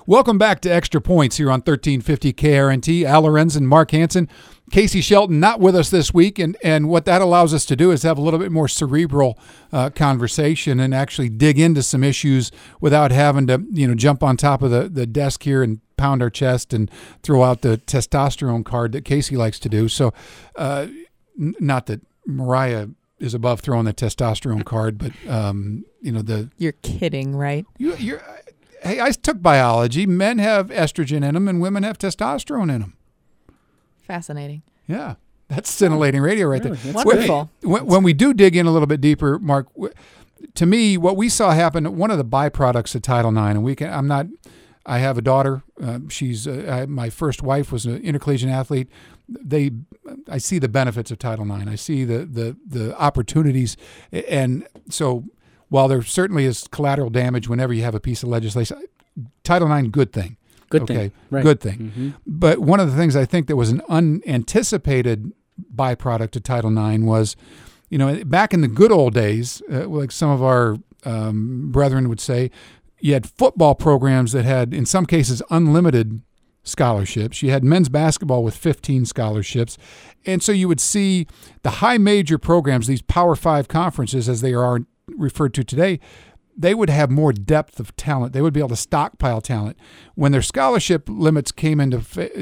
Welcome back to Extra Points here on 1350 KRNT. Al Lorenz and Mark Hansen. Casey Shelton not with us this week, and what that allows us to do is have a little bit more cerebral conversation and actually dig into some issues without having to, jump on top of the desk here and pound our chest and throw out the testosterone card that Casey likes to do. So, not that Mariah is above throwing the testosterone card, but You're kidding, right? Hey, I took biology. Men have estrogen in them, and women have testosterone in them. Fascinating. Yeah, that's scintillating radio right really? there. Wonderful. When we do dig in a little bit deeper, Mark, to me, what we saw happen, one of the byproducts of Title IX, and I have a daughter. My first wife was an intercollegiate athlete. I see the benefits of Title IX. I see the opportunities, and so while there certainly is collateral damage whenever you have a piece of legislation, Title IX, good thing. Good thing. Right. Good thing. Mm-hmm. But one of the things I think that was an unanticipated byproduct of Title IX was, back in the good old days, like some of our brethren would say, you had football programs that had, in some cases, unlimited scholarships. You had men's basketball with 15 scholarships. And so you would see the high major programs, these Power 5 conferences, as they are referred to today, they would have more depth of talent. They would be able to stockpile talent. When their scholarship limits came into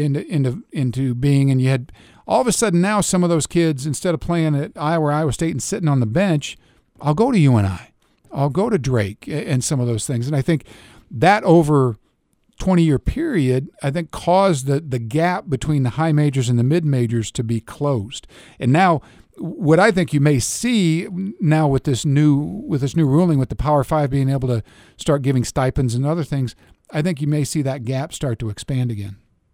being, and you had all of a sudden now some of those kids, instead of playing at Iowa State and sitting on the bench, I'll go to UNI. I'll go to Drake and some of those things. And I think that over 20-year period, I think caused the gap between the high majors and the mid majors to be closed. And now what I think you may see now with this new ruling, with the Power 5 being able to start giving stipends and other things, I think you may see that gap start to expand again.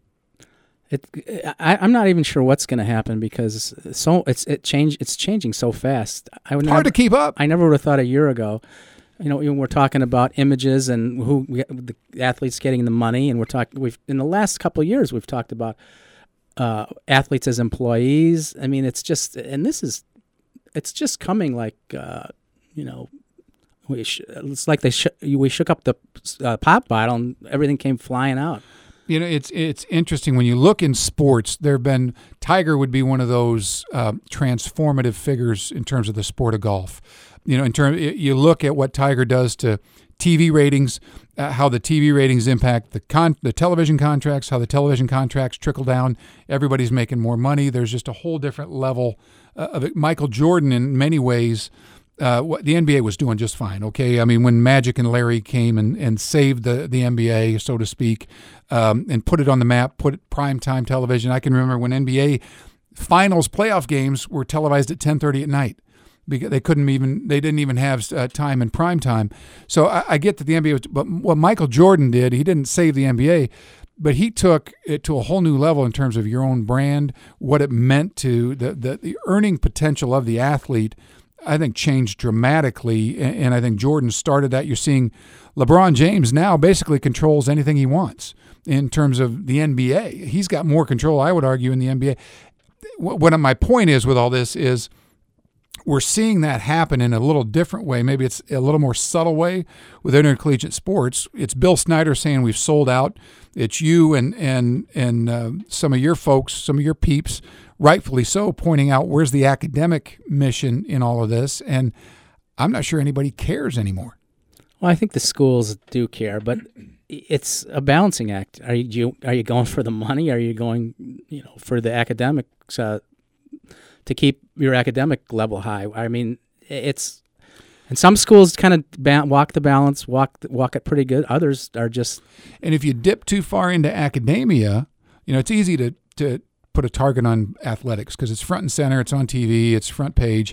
I'm not even sure what's going to happen because it's changing so fast. It's hard to keep up. I never would have thought a year ago. We're talking about images and the athletes getting the money, and we've in the last couple of years we've talked about athletes as employees. I mean, it's just coming like it's like we shook up the pop bottle and everything came flying out. It's interesting when you look in sports. Tiger would be one of those transformative figures in terms of the sport of golf. You look at what Tiger does to TV ratings, how the TV ratings impact the television contracts, how the television contracts trickle down. Everybody's making more money. There's just a whole different level of it. Michael Jordan, in many ways, what the NBA was doing just fine. Okay, I mean, when Magic and Larry came and saved the NBA, so to speak, and put it on the map, put primetime television. I can remember when NBA finals playoff games were televised at 10:30 at night. Because they didn't even have time in prime time. So I get that the NBA but what Michael Jordan did, he didn't save the NBA, but he took it to a whole new level in terms of your own brand, what it meant to the earning potential of the athlete. I think changed dramatically, and I think Jordan started that. You're seeing LeBron James now basically controls anything he wants in terms of the NBA. He's got more control, I would argue, in the NBA. What my point is with all this is, we're seeing that happen in a little different way. Maybe it's a little more subtle way with intercollegiate sports. It's Bill Snyder saying we've sold out. It's you and some of your folks, some of your peeps, rightfully so, pointing out where's the academic mission in all of this. And I'm not sure anybody cares anymore. Well, I think the schools do care, but it's a balancing act. Are you going for the money? Are you going for the academics? To keep your academic level high. I mean, and some schools kind of walk the balance, walk it pretty good. Others are just. And if you dip too far into academia, it's easy to put a target on athletics because it's front and center, it's on TV, it's front page.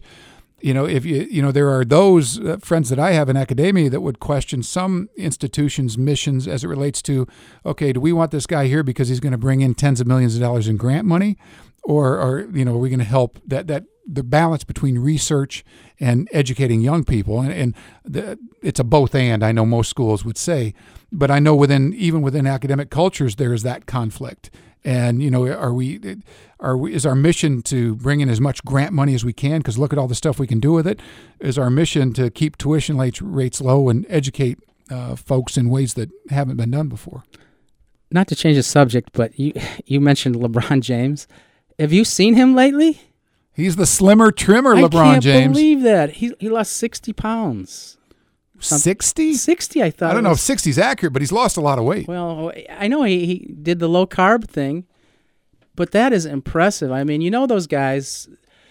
If there are those friends that I have in academia that would question some institutions' missions as it relates to, okay, do we want this guy here because he's going to bring in tens of millions of dollars in grant money? Or are we going to help that the balance between research and educating young people? And it's a both and, I know most schools would say, but I know even within academic cultures there is that conflict. And is our mission to bring in as much grant money as we can? Because look at all the stuff we can do with it. Is our mission to keep tuition rates low and educate folks in ways that haven't been done before. Not to change the subject, but you mentioned LeBron James. Have you seen him lately? He's the slimmer, trimmer LeBron James. I can't believe that. He lost 60 pounds. 60? 60, I thought. I don't know if 60 is accurate, but he's lost a lot of weight. Well, I know he did the low-carb thing, but that is impressive. I mean, you know those guys,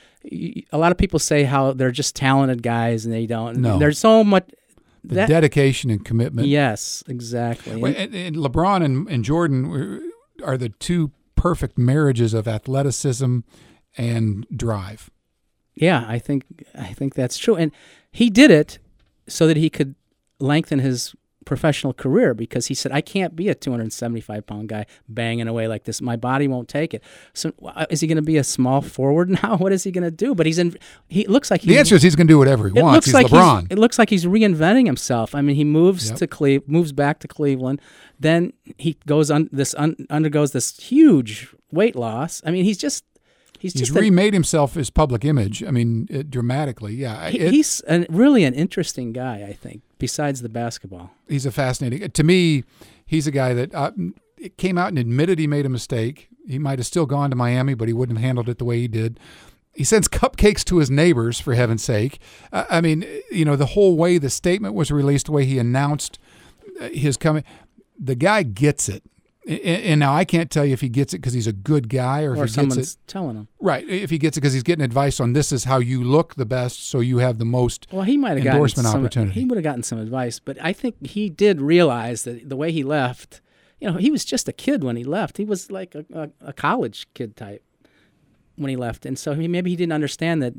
a lot of people say how they're just talented guys, and they don't. No. There's so much. The dedication and commitment. Yes, exactly. Well, and LeBron and Jordan are the two perfect marriages of athleticism and drive. Yeah, I think that's true. And he did it so that he could lengthen his professional career, because he said, I can't be a 275-pound guy banging away like this. My body won't take it. So is he going to be a small forward now? What is he going to do? But he looks like the answer is he's going to do whatever he wants. He's LeBron. It looks like he's reinventing himself. I mean, he moves moves back to Cleveland. Then he undergoes this huge weight loss. I mean, he's remade himself his public image. I mean, dramatically. Yeah, he's really an interesting guy, I think, besides the basketball. He's a fascinating. To me, he's a guy that came out and admitted he made a mistake. He might have still gone to Miami, but he wouldn't have handled it the way he did. He sends cupcakes to his neighbors, for heaven's sake. I mean, the whole way the statement was released, the way he announced his coming, the guy gets it. And now I can't tell you if he gets it because he's a good guy or if he someone's gets it telling him. Right. If he gets it because he's getting advice on this is how you look the best, so you have the most he might have endorsement opportunity. He would have gotten some advice, but I think he did realize that the way he left, he was just a kid when he left. He was like a college kid type when he left. And so maybe he didn't understand that,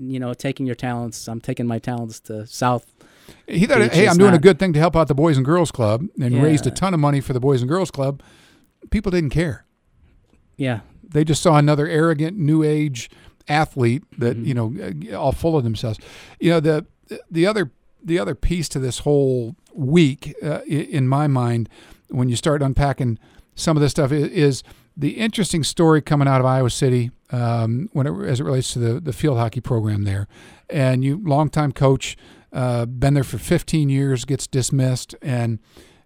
I'm taking my talents to South. He thought, hey, I'm doing a good thing to help out the Boys and Girls Club, and raised a ton of money for the Boys and Girls Club. People didn't care. Yeah. They just saw another arrogant, new age athlete that, all full of themselves. The other piece to this whole week, in my mind, when you start unpacking some of this stuff, is the interesting story coming out of Iowa City as it relates to the field hockey program there. And you, longtime coach, been there for 15 years, gets dismissed, and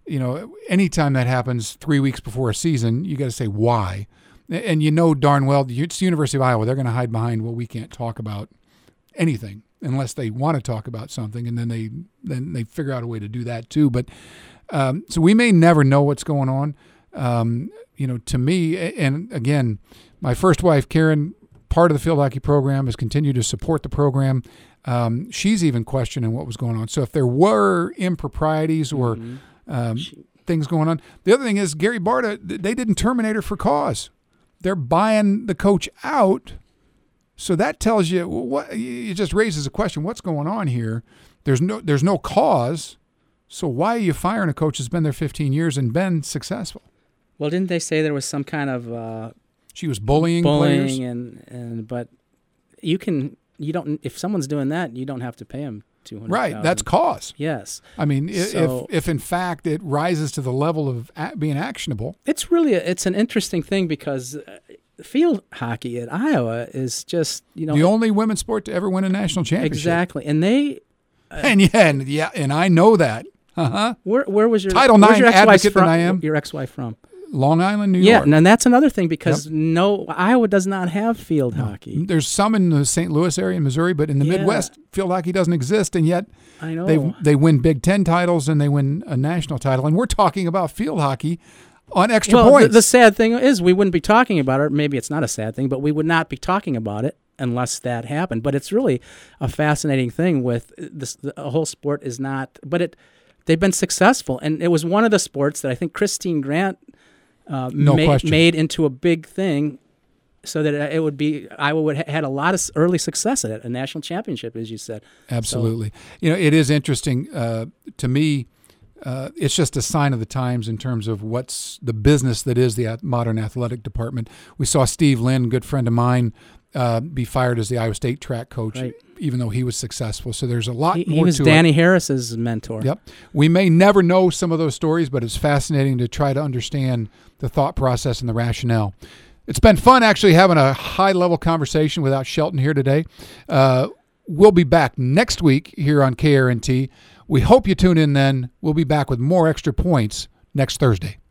anytime that happens 3 weeks before a season, you got to say why. And darn well, it's the University of Iowa. They're going to hide behind, well, we can't talk about anything unless they want to talk about something, and then they figure out a way to do that too. But so we may never know what's going on. To me, and again, my first wife, Karen, part of the field hockey program, has continued to support the program. She's even questioning what was going on. So if there were improprieties or things going on. The other thing is Gary Barta, they didn't terminate her for cause. They're buying the coach out. So that tells you it just raises a question. What's going on here? There's no cause. So why are you firing a coach that's been there 15 years and been successful? Well, didn't they say there was some kind of she was bullying players? But you don't, if someone's doing that, you don't have to pay them $200,000. Right, that's cause. Yes. I mean, if in fact it rises to the level of being actionable. It's an interesting thing because field hockey at Iowa is just, the only women's sport to ever win a national championship. Exactly. And they and I know that. Uh-huh. Where was your Title IX advocate than I am? Your ex-wife from? Long Island, New York. Yeah, and that's another thing because Iowa does not have field hockey. There's some in the St. Louis area in Missouri, but in the Midwest, field hockey doesn't exist, and yet I know they win Big Ten titles and they win a national title, and we're talking about field hockey on extra points. The sad thing is we wouldn't be talking about it. Maybe it's not a sad thing, but we would not be talking about it unless that happened. But it's really a fascinating thing with this. The whole sport is not, but they've been successful, and it was one of the sports that I think Christine Grant made into a big thing, so that it would be Iowa had a lot of early success at it, a national championship, as you said. Absolutely. So, it is interesting to me. It's just a sign of the times in terms of what's the business that is the modern athletic department. We saw Steve Lynn, good friend of mine, be fired as the Iowa State track coach, even though he was successful. So there's a lot more to it. He was Danny Harris's mentor. Yep. We may never know some of those stories, but it's fascinating to try to understand the thought process and the rationale. It's been fun actually having a high-level conversation without Shelton here today. We'll be back next week here on KRNT We hope you tune in then. We'll be back with more Extra Points next Thursday.